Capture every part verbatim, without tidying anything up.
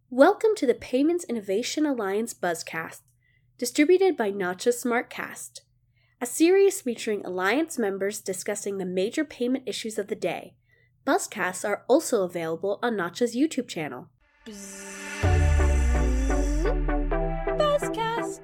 Welcome to the Payments Innovation Alliance Buzzcast, distributed by Notcha Smartcast, a series featuring Alliance members discussing the major payment issues of the day. Buzzcasts are also available on Notcha's YouTube channel. Buzzcast!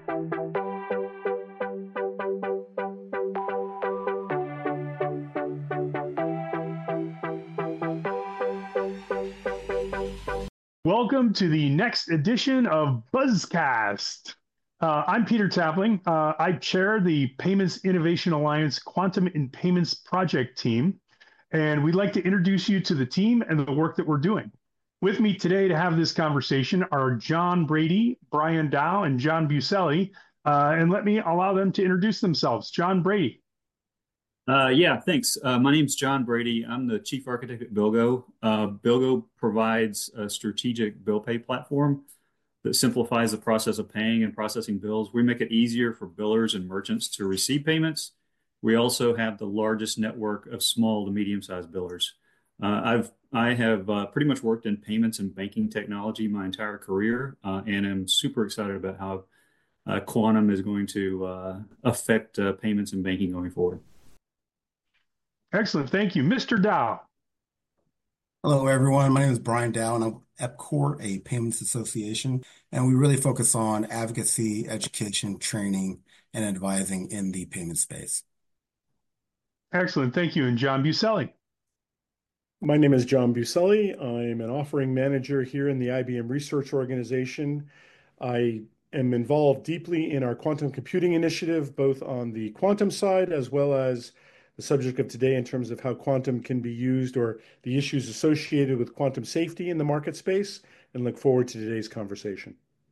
Welcome to the next edition of Buzzcast. Uh, I'm Peter Tapling. Uh, I chair the Payments Innovation Alliance Quantum in Payments project team, and we'd like to introduce you to the team and the work that we're doing. With me today to have this conversation are John Brady, Brian Dow, and John Buselli. Uh, and let me allow them to introduce themselves. John Brady. Uh, yeah, thanks. Uh, my name's John Brady. I'm the chief architect at BillGo. Uh, BillGo provides a strategic bill pay platform that simplifies the process of paying and processing bills. We make it easier for billers and merchants to receive payments. We also have the largest network of small to medium-sized billers. Uh, I've I have uh, pretty much worked in payments and banking technology my entire career, uh, and I'm super excited about how uh, quantum is going to uh, affect uh, payments and banking going forward. Excellent. Thank you. Mister Dow. Hello, everyone. My name is Brian Dow, and I'm EPCOR, a payments association, and we really focus on advocacy, education, training, and advising in the payment space. Excellent. Thank you. And John Buselli. My name is John Buselli. I'm an offering manager here in the I B M Research Organization. I am involved deeply in our quantum computing initiative, both on the quantum side as well as the subject of today in terms of how quantum can be used or the issues associated with quantum safety in the market space, and look forward to today's conversation.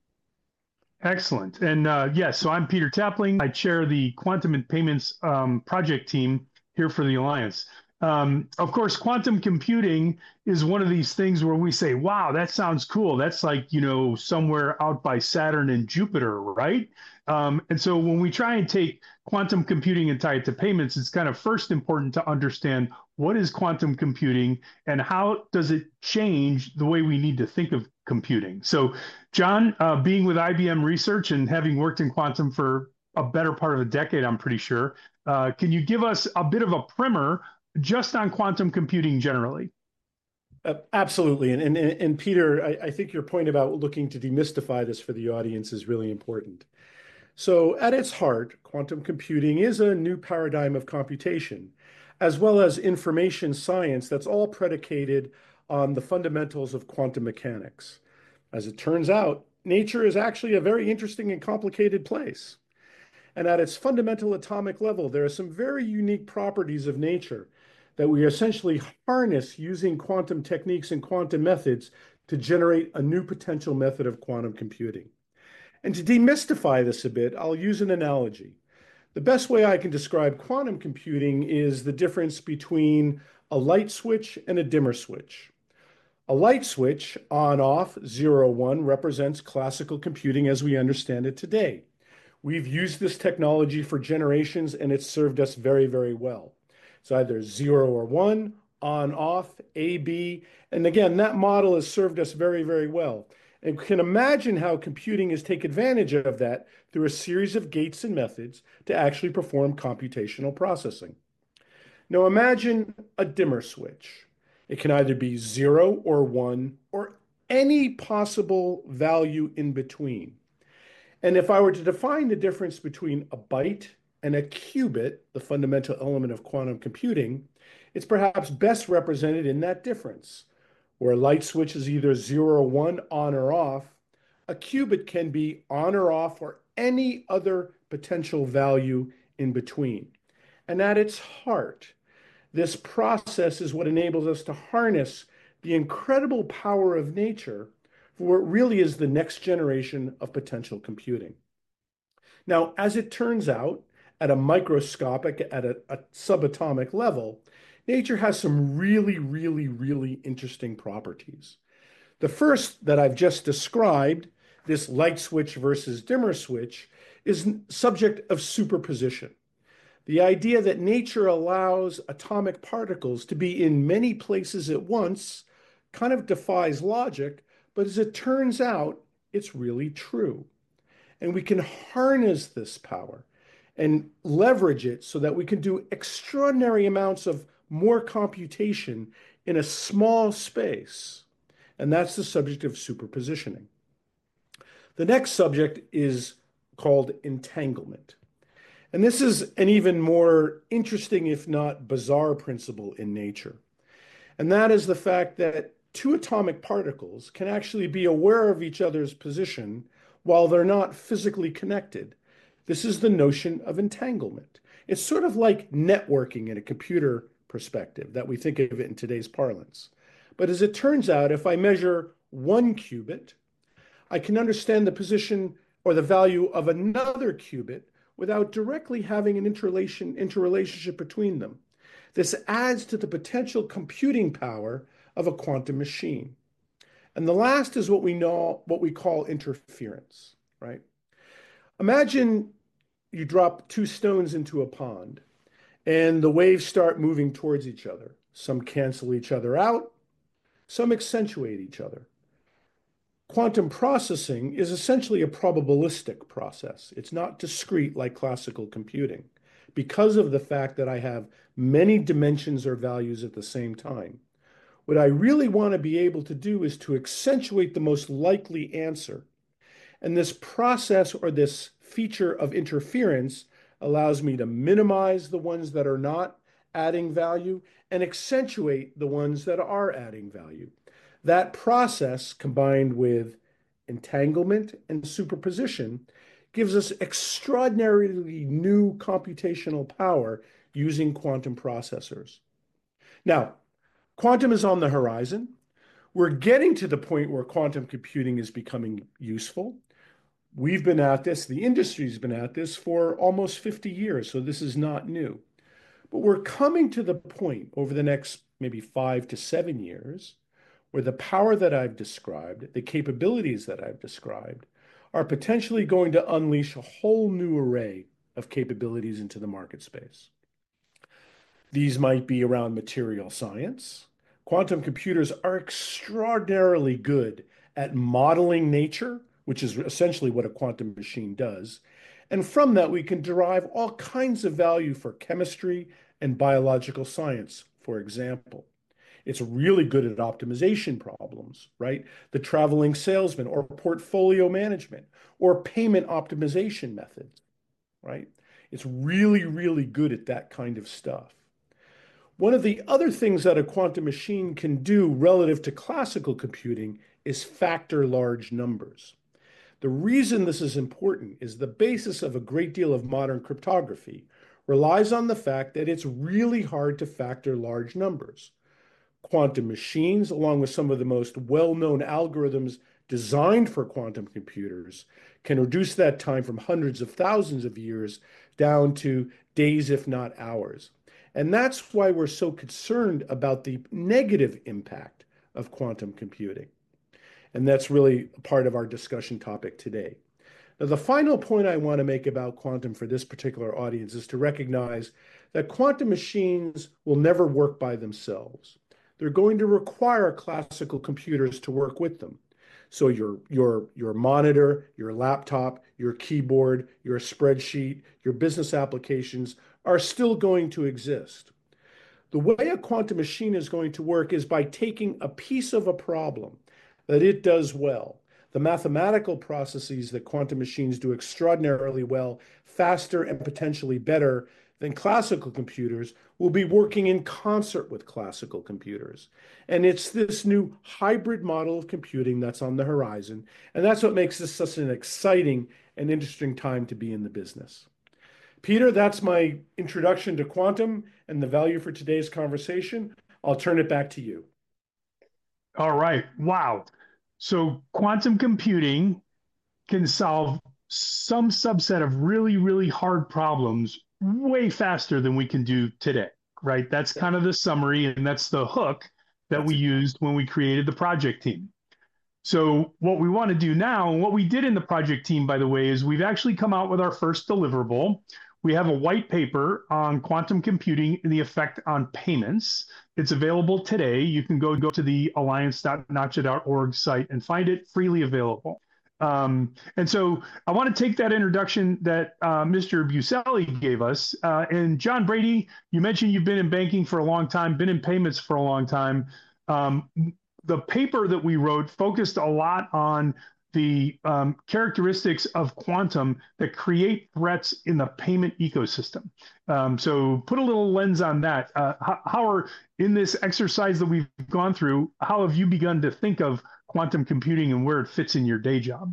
Excellent. And uh, yes, so I'm Peter Tapling. I chair the Quantum and Payments um, project team here for the Alliance. Um, of course, quantum computing is one of these things where we say, wow, that sounds cool. That's like, you know, somewhere out by Saturn and Jupiter, right? Um, and so when we try and take quantum computing and tie it to payments, it's kind of first important to understand what is quantum computing and how does it change the way we need to think of computing. So John, uh, being with I B M Research and having worked in quantum for a better part of a decade, I'm pretty sure, uh, can you give us a bit of a primer just on quantum computing generally? Uh, absolutely. And, and, and Peter, I, I think your point about looking to demystify this for the audience is really important. So at its heart, quantum computing is a new paradigm of computation, as well as information science that's all predicated on the fundamentals of quantum mechanics. As it turns out, nature is actually a very interesting and complicated place. And at its fundamental atomic level, there are some very unique properties of nature that we essentially harness using quantum techniques and quantum methods to generate a new potential method of quantum computing. And to demystify this a bit, I'll use an analogy. The best way I can describe quantum computing is the difference between a light switch and a dimmer switch. A light switch, on, off, zero, one, represents classical computing as we understand it today. We've used this technology for generations, and it's served us very, very well. It's either zero or one, on, off, A, B. And again, that model has served us very, very well. And we can imagine how computing has taken advantage of that through a series of gates and methods to actually perform computational processing. Now imagine a dimmer switch. It can either be zero or one or any possible value in between. And if I were to define the difference between a byte and a qubit, the fundamental element of quantum computing, it's perhaps best represented in that difference. Where a light switch is either zero or one, on or off, a qubit can be on or off or any other potential value in between. And at its heart, this process is what enables us to harness the incredible power of nature for what really is the next generation of potential computing. Now, as it turns out, at a microscopic, at a, a subatomic level, nature has some really, really, really interesting properties. The first that I've just described, this light switch versus dimmer switch, is subject of superposition. The idea that nature allows atomic particles to be in many places at once kind of defies logic, But as it turns out, it's really true. And we can harness this power and leverage it so that we can do extraordinary amounts of more computation in a small space. And that's the subject of superpositioning. The next subject is called entanglement. And this is an even more interesting, if not bizarre, principle in nature. And that is the fact that two atomic particles can actually be aware of each other's position while they're not physically connected. This is the notion of entanglement. It's sort of like networking in a computer perspective that we think of it in today's parlance. But as it turns out, if I measure one qubit, I can understand the position or the value of another qubit without directly having an interrelation, interrelationship between them. This adds to the potential computing power of a quantum machine. And the last is what we know, what we call interference, right? Imagine you drop two stones into a pond and the waves start moving towards each other. Some cancel each other out, some accentuate each other. Quantum processing is essentially a probabilistic process. It's not discrete like classical computing because of the fact that I have many dimensions or values at the same time. What I really want to be able to do is to accentuate the most likely answer. And this process or this feature of interference allows me to minimize the ones that are not adding value and accentuate the ones that are adding value. That process, combined with entanglement and superposition, gives us extraordinarily new computational power using quantum processors. Now, quantum is on the horizon. We're getting to the point where quantum computing is becoming useful. We've been at this, the industry's been at this for almost fifty years, so this is not new. But we're coming to the point over the next maybe five to seven years where the power that I've described, the capabilities that I've described, are potentially going to unleash a whole new array of capabilities into the market space. These might be around material science. Quantum computers are extraordinarily good at modeling nature, which is essentially what a quantum machine does. And from that, we can derive all kinds of value for chemistry and biological science, for example. It's really good at optimization problems, right? The traveling salesman or portfolio management or payment optimization methods, right? It's really, really good at that kind of stuff. One of the other things that a quantum machine can do relative to classical computing is factor large numbers. The reason this is important is the basis of a great deal of modern cryptography relies on the fact that it's really hard to factor large numbers. Quantum machines, along with some of the most well-known algorithms designed for quantum computers, can reduce that time from hundreds of thousands of years down to days, if not hours. And that's why we're so concerned about the negative impact of quantum computing. And that's really part of our discussion topic today. Now, the final point I want to make about quantum for this particular audience is to recognize that quantum machines will never work by themselves. They're going to require classical computers to work with them. So your, your, your monitor, your laptop, your keyboard, your spreadsheet, your business applications are still going to exist. The way a quantum machine is going to work is by taking a piece of a problem that it does well. The mathematical processes that quantum machines do extraordinarily well, faster and potentially better than classical computers, will be working in concert with classical computers. And it's this new hybrid model of computing that's on the horizon. And that's what makes this such an exciting and interesting time to be in the business. Peter, that's my introduction to quantum and the value for today's conversation. I'll turn it back to you. All right. Wow. So quantum computing can solve some subset of really, really hard problems way faster than we can do today, right? That's kind of the summary, and that's the hook that we used when we created the project team. So what we want to do now, and what we did in the project team, by the way, is we've actually come out with our first deliverable. we have a white paper on quantum computing and the effect on payments. It's available today. You can go, go to the alliance dot nacha dot org site and find it freely available. Um, and so I want to take that introduction that uh, Mister Buselli gave us. Uh, and John Brady, you mentioned you've been in banking for a long time, been in payments for a long time. Um, the paper that we wrote focused a lot on the um, characteristics of quantum that create threats in the payment ecosystem. Um, so put a little lens on that. Uh, how, how are, in this exercise that we've gone through, how have you begun to think of quantum computing and where it fits in your day job?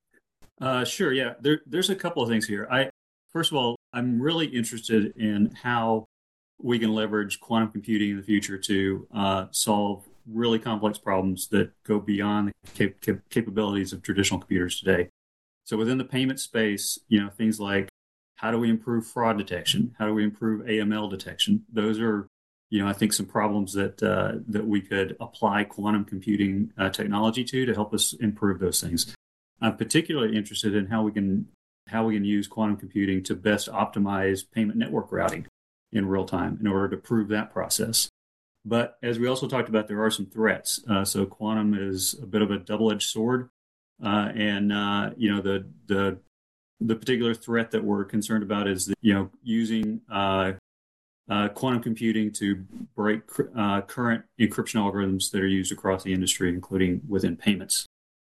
Uh, sure, yeah. There, there's a couple of things here. I, first of all, I'm really interested in how we can leverage quantum computing in the future to uh, solve really complex problems that go beyond the cap- cap- capabilities of traditional computers today. So within the payment space, you know, things like how do we improve fraud detection? How do we improve A M L detection? Those are, you know, I think some problems that uh, that we could apply quantum computing uh, technology to to help us improve those things. I'm particularly interested in how we can how we can use quantum computing to best optimize payment network routing in real time in order to prove that process. But as we also talked about, there are some threats. Uh, so quantum is a bit of a double-edged sword, uh, and uh, you know the the the particular threat that we're concerned about is that, you know using uh, uh, quantum computing to break uh, current encryption algorithms that are used across the industry, including within payments.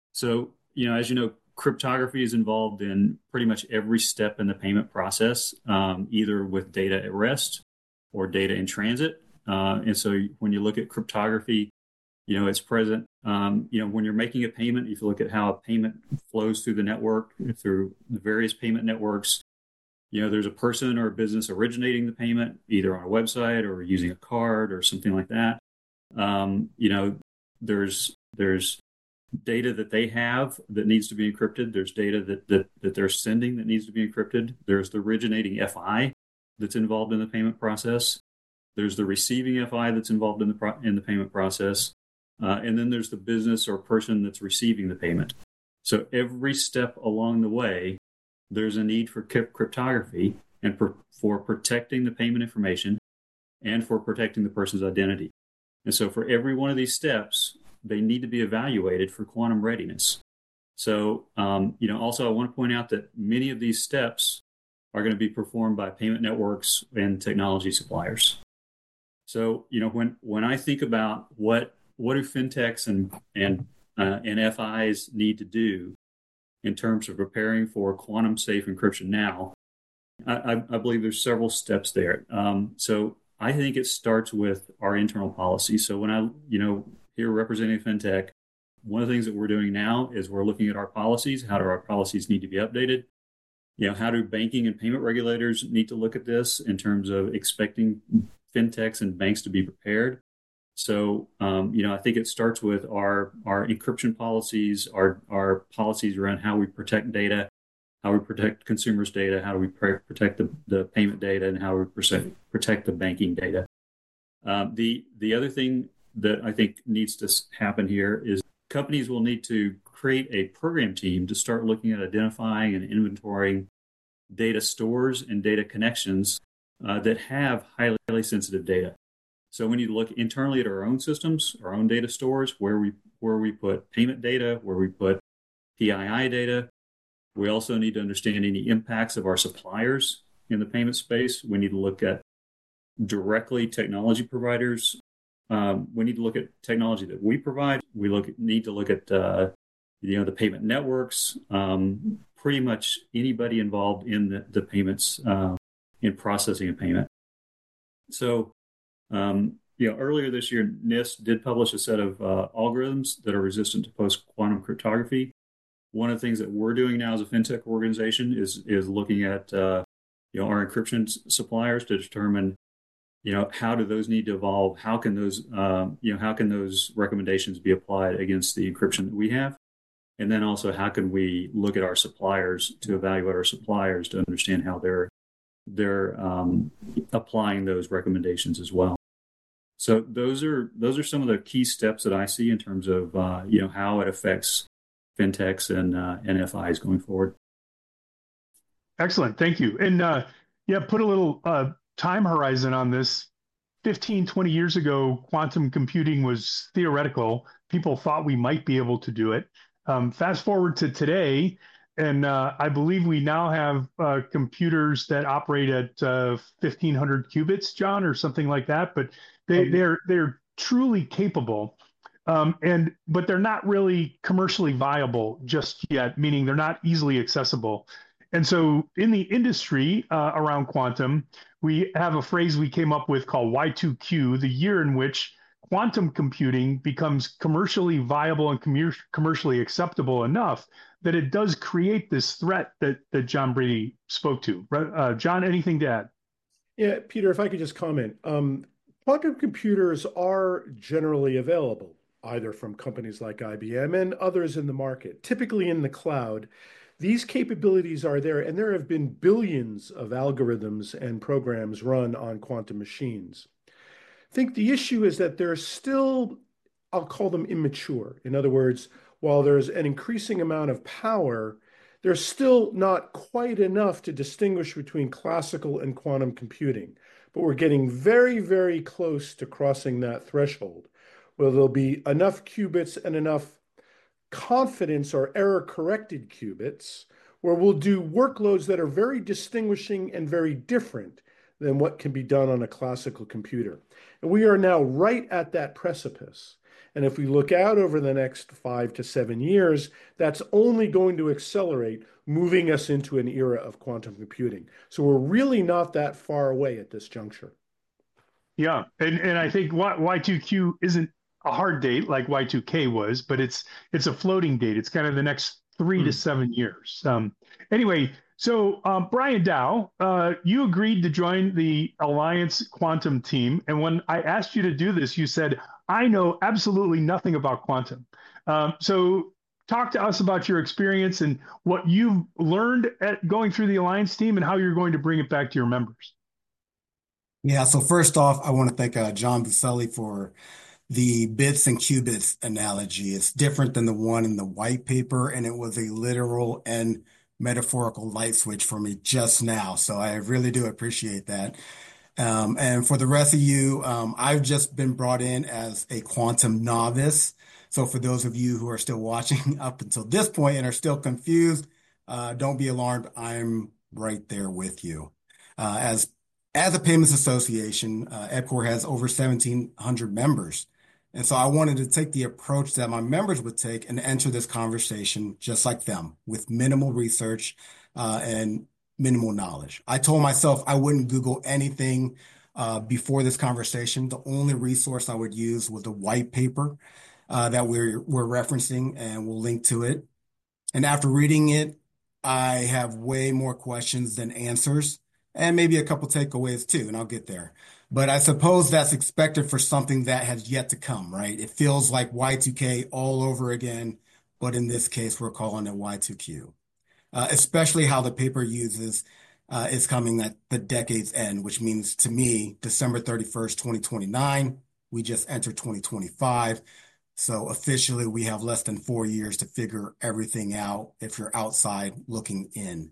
So you know, as you know, cryptography is involved in pretty much every step in the payment process, um, either with data at rest or data in transit. Uh, and so when you look at cryptography, you know, it's present, um, you know, when you're making a payment, if you look at how a payment flows through the network, through the various payment networks, you know, there's a person or a business originating the payment, either on a website or using a card or something like that. Um, you know, there's there's data that they have that needs to be encrypted. There's data that, that, that they're sending that needs to be encrypted. There's the originating F I that's involved in the payment process. There's the receiving F I that's involved in the pro- in the payment process. Uh, and then there's the business or person that's receiving the payment. So every step along the way, there's a need for cryptography and for, for protecting the payment information and for protecting the person's identity. And so for every one of these steps, they need to be evaluated for quantum readiness. So, um, you know, also I want to point out that many of these steps are going to be performed by payment networks and technology suppliers. So, you know, when, when I think about what what do fintechs and and uh, and F Is need to do in terms of preparing for quantum safe encryption now, I, I believe there's several steps there. Um, so I think it starts with our internal policy. So when I, you know, here representing fintech, one of the things that we're doing now is we're looking at our policies. How do our policies need to be updated? You know, how do banking and payment regulators need to look at this in terms of expecting fintechs and banks to be prepared? So, um, you know, I think it starts with our our encryption policies, our our policies around how we protect data, how we protect consumers' data, how do we pr- protect the, the payment data, and how we protect protect the banking data. Um, the the other thing that I think needs to happen here is companies will need to create a program team to start looking at identifying and inventorying data stores and data connections uh, that have highly, highly sensitive data. So we need to look internally at our own systems, our own data stores, where we where we put payment data, where we put P I I data. We also need to understand any impacts of our suppliers in the payment space. We need to look at directly technology providers. Um, we need to look at technology that we provide. We look need to look at uh, you know the payment networks. Um, pretty much anybody involved in the, the payments uh, in processing a payment. So. Um, you know, earlier this year, NIST did publish a set of uh, algorithms that are resistant to post-quantum cryptography. One of the things that we're doing now as a fintech organization is is looking at uh, you know our encryption suppliers to determine you know how do those need to evolve? How can those uh, you know how can those recommendations be applied against the encryption that we have? And then also how can we look at our suppliers to evaluate our suppliers to understand how they're they're um, applying those recommendations as well. So those are those are some of the key steps that I see in terms of uh, you know how it affects fintechs and uh, and F Is going forward. Excellent, thank you. And uh, Yeah, put a little uh, time horizon on this. fifteen, twenty years ago, quantum computing was theoretical. People thought we might be able to do it. Um, fast forward to today, and uh, I believe we now have uh, computers that operate at uh, fifteen hundred qubits, John, or something like that. But they, Um, they're they're truly capable, um, and but they're not really commercially viable just yet, meaning they're not easily accessible. And so, in the industry uh, around quantum, we have a phrase we came up with called Y two Q, the year in which quantum computing becomes commercially viable and commer- commercially acceptable enough that it does create this threat that, that John Brady spoke to. Uh, John, anything to add? Yeah, Peter, if I could just comment. Um, quantum computers are generally available, either from companies like I B M and others in the market, typically in the cloud. These capabilities are there, and there have been billions of algorithms and programs run on quantum machines. I think the issue is that they're still, I'll call them immature. In other words, while there's an increasing amount of power, there's still not quite enough to distinguish between classical and quantum computing. But we're getting very, very close to crossing that threshold, where there'll be enough qubits and enough confidence or error corrected qubits where we'll do workloads that are very distinguishing and very different than what can be done on a classical computer. And we are now right at that precipice. And if we look out over the next five to seven years, that's only going to accelerate, moving us into an era of quantum computing. So we're really not that far away at this juncture. Yeah, and and I think Y two Q isn't a hard date like Y two K was, but it's it's a floating date. It's kind of the next three to Hmm. seven years. Um, anyway, so um, Brian Dow, uh, you agreed to join the Alliance Quantum team, and when I asked you to do this, you said, "I know absolutely nothing about quantum." Um, so talk to us about your experience and what you've learned at going through the Alliance team and how you're going to bring it back to your members. Yeah, so first off, I want to thank uh, John Buselli for the bits and qubits analogy. It's different than the one in the white paper, and it was a literal and metaphorical light switch for me just now. So I really do appreciate that. Um, and for the rest of you, um, I've just been brought in as a quantum novice. So for those of you who are still watching up until this point and are still confused, uh, don't be alarmed. I'm right there with you. Uh, as as a payments association, uh, EPCOR has over seventeen hundred members. And so I wanted to take the approach that my members would take and enter this conversation just like them with minimal research uh, and minimal knowledge. I told myself I wouldn't Google anything uh, before this conversation. The only resource I would use was the white paper uh, that we're we're referencing, and we'll link to it. And after reading it, I have way more questions than answers, and maybe a couple takeaways too, and I'll get there. But I suppose that's expected for something that has yet to come, right? It feels like Y two K all over again, but in this case, we're calling it Y two Q. Uh, especially how the paper uses uh, is coming at the decade's end, which means to me, December thirty-first, twenty twenty-nine, we just entered twenty twenty-five. So officially, we have less than four years to figure everything out if you're outside looking in.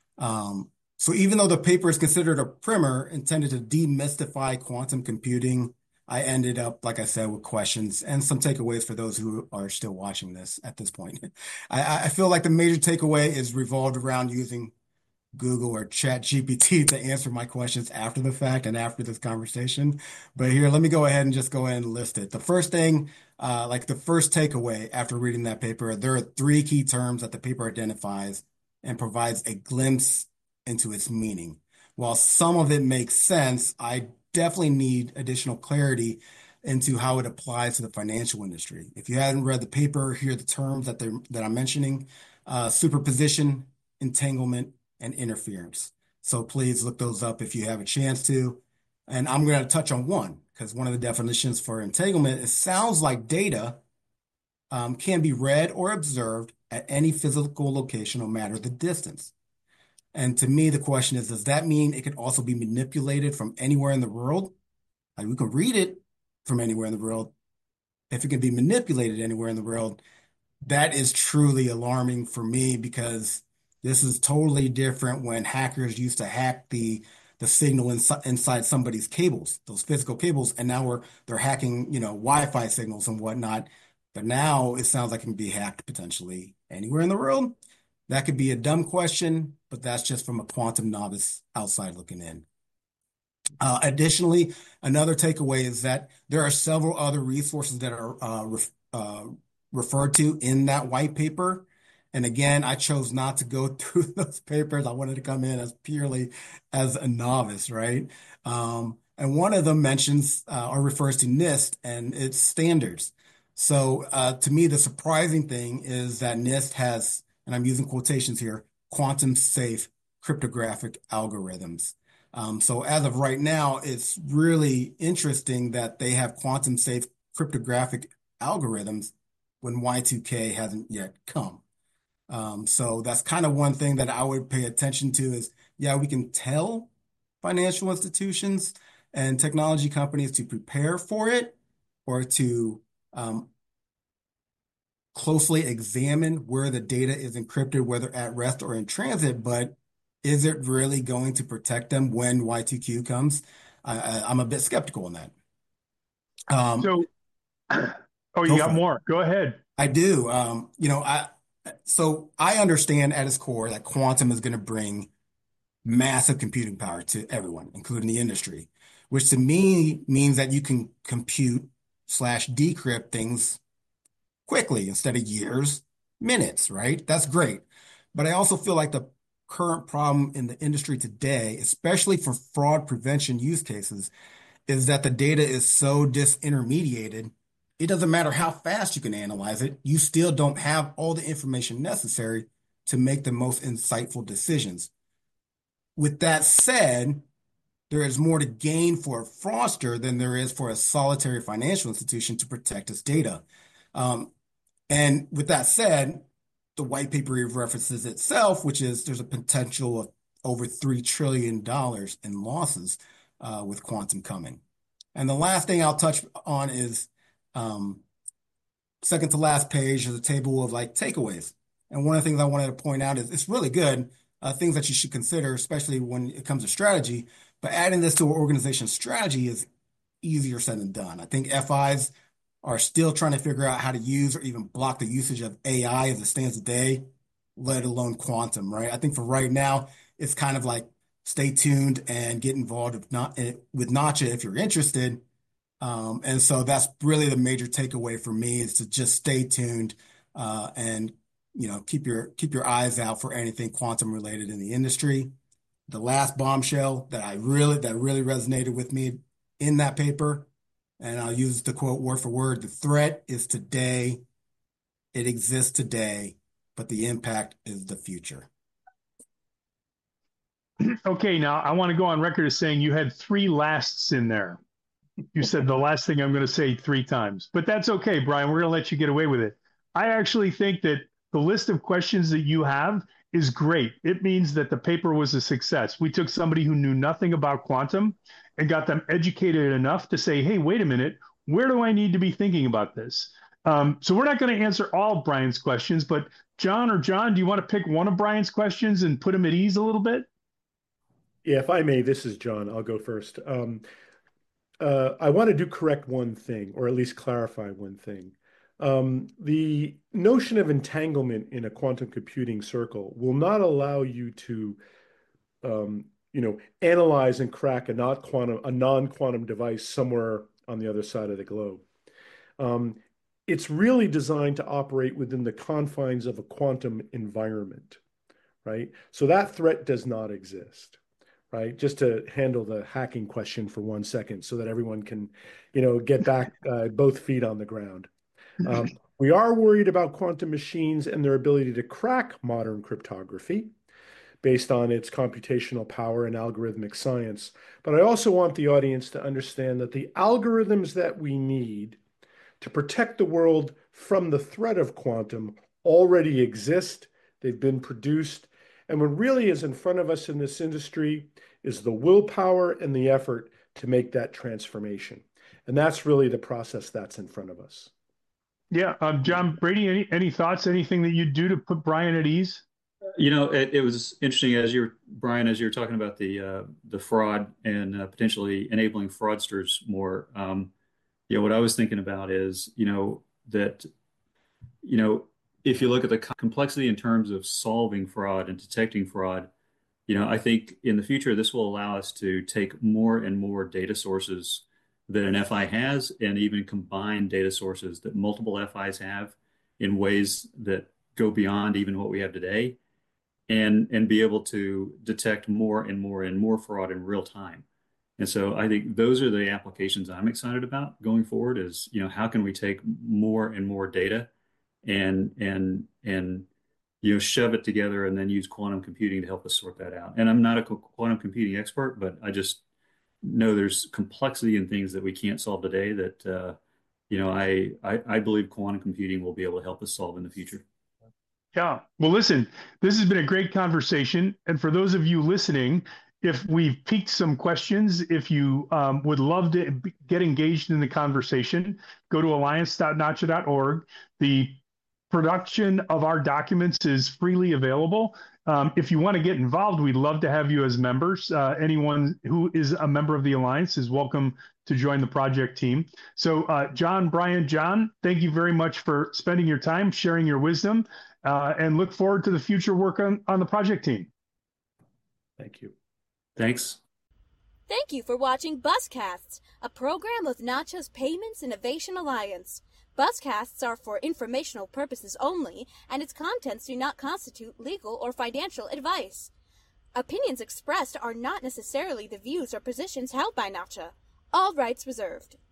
Um, so even though the paper is considered a primer intended to demystify quantum computing, I ended up, like I said, with questions and some takeaways for those who are still watching this at this point. I, I feel like the major takeaway is revolved around using Google or Chat G P T to answer my questions after the fact and after this conversation. But here, let me go ahead and just go ahead and list it. The first thing, uh, like the first takeaway after reading that paper, there are three key terms that the paper identifies and provides a glimpse into its meaning. While some of it makes sense, I definitely need additional clarity into how it applies to the financial industry. If you hadn't read the paper, here are the terms that they're that I'm mentioning: uh, superposition, entanglement, and interference. So please look those up if you have a chance to. And I'm going to touch on one because one of the definitions for entanglement, it sounds like data um, can be read or observed at any physical location, no matter the distance. And to me, the question is, does that mean it could also be manipulated from anywhere in the world? Like we can read it from anywhere in the world. If it can be manipulated anywhere in the world, that is truly alarming for me because This is totally different when hackers used to hack the the signal inside inside somebody's cables, those physical cables, and now we're they're hacking, you know, Wi-Fi signals and whatnot. But now it sounds like it can be hacked potentially anywhere in the world. That could be a dumb question, but that's just from a quantum novice outside looking in. Uh, additionally, another takeaway is that there are several other resources that are uh, ref, uh, referred to in that white paper. And again, I chose not to go through those papers. I wanted to come in as purely as a novice, right? Um, and one of them mentions uh, or refers to NIST and its standards. So uh, to me, the surprising thing is that NIST has, and I'm using quotations here, quantum safe cryptographic algorithms. Um, so as of right now, it's really interesting that they have quantum safe cryptographic algorithms when Y two K hasn't yet come. Um, so that's kind of one thing that I would pay attention to is, yeah, we can tell financial institutions and technology companies to prepare for it or to um, closely examine where the data is encrypted, whether at rest or in transit, but is it really going to protect them when Y two K comes? I, I, I'm a bit skeptical on that. Um, So, oh, you go got for it. more. Go ahead. I do. Um, you know, I so I understand at its core that quantum is going to bring massive computing power to everyone, including the industry, which to me means that you can compute slash decrypt things quickly instead of years, minutes, right? That's great. But I also feel like the current problem in the industry today, especially for fraud prevention use cases, is that the data is so disintermediated. It doesn't matter how fast you can analyze it, you still don't have all the information necessary to make the most insightful decisions. With that said, there is more to gain for a fraudster than there is for a solitary financial institution to protect its data. Um, and with that said, the white paper references itself, which is there's a potential of over three trillion dollars in losses uh, with quantum coming. And the last thing I'll touch on is um, second to last page is a table of like takeaways. And one of the things I wanted to point out is it's really good, uh, things that you should consider, especially when it comes to strategy. But adding this to an organization's strategy is easier said than done. I think F Is are still trying to figure out how to use or even block the usage of A I as it stands today, let alone quantum, right? I think for right now, it's kind of like stay tuned and get involved with, not, with Nacha if you're interested. Um, and so that's really the major takeaway for me is to just stay tuned uh, and you know keep your keep your eyes out for anything quantum related in the industry. The last bombshell that I really that really resonated with me in that paper, and I'll use the quote word for word, the threat is today, it exists today, but the impact is the future. Okay, now I want to go on record as saying you had three lasts in there. You said the last thing I'm going to say three times, but that's okay, Brian. We're going to let you get away with it. I actually think that the list of questions that you have is great. It means that the paper was a success. We took somebody who knew nothing about quantum and got them educated enough to say, hey, wait a minute, where do I need to be thinking about this? Um, so we're not going to answer all Brian's questions, but John or John, do you want to pick one of Brian's questions and put him at ease a little bit? Yeah, if I may, this is John. I'll go first. Um, uh, I want to do correct one thing, or at least clarify one thing. Um, the notion of entanglement in a quantum computing circle will not allow you to, um, you know, analyze and crack a not quantum, a non-quantum device somewhere on the other side of the globe. Um, it's really designed to operate within the confines of a quantum environment, right? So that threat does not exist. Right, just to handle the hacking question for one second, so that everyone can, you know, get back uh, both feet on the ground. Um, we are worried about quantum machines and their ability to crack modern cryptography based on its computational power and algorithmic science. But I also want the audience to understand that the algorithms that we need to protect the world from the threat of quantum already exist. They've been produced. And what really is in front of us in this industry is the willpower and the effort to make that transformation. And that's really the process that's in front of us. Yeah. Um, John Brady, any, any thoughts, anything that you'd do to put Brian at ease? You know, it, it was interesting as you were, Brian, as you were talking about the uh, the fraud and uh, potentially enabling fraudsters more. Um, you know, what I was thinking about is, you know, that, you know, if you look at the co- complexity in terms of solving fraud and detecting fraud, you know, I think in the future this will allow us to take more and more data sources that an F I has, and even combine data sources that multiple F Is have in ways that go beyond even what we have today and and be able to detect more and more and more fraud in real time. And so I think those are the applications I'm excited about going forward is, you know, how can we take more and more data and and and you know shove it together and then use quantum computing to help us sort that out. And I'm not a quantum computing expert, but I just know there's complexity in things that we can't solve today that uh, you know I, I I believe quantum computing will be able to help us solve in the future. Yeah. Well, listen, this has been a great conversation. And for those of you listening, if we've piqued some questions, if you um, would love to b- get engaged in the conversation, go to alliance dot nacha dot org. The production of our documents is freely available. Um, if you want to get involved, we'd love to have you as members. Uh, anyone who is a member of the Alliance is welcome to join the project team. So, uh, John, Brian, John, thank you very much for spending your time, sharing your wisdom, uh, and look forward to the future work on, on the project team. Thank you. Thanks. Thank you for watching Buzzcasts, a program of Nacha's Payments Innovation Alliance. Buzzcasts are for informational purposes only, and its contents do not constitute legal or financial advice. Opinions expressed are not necessarily the views or positions held by Nacha. All rights reserved.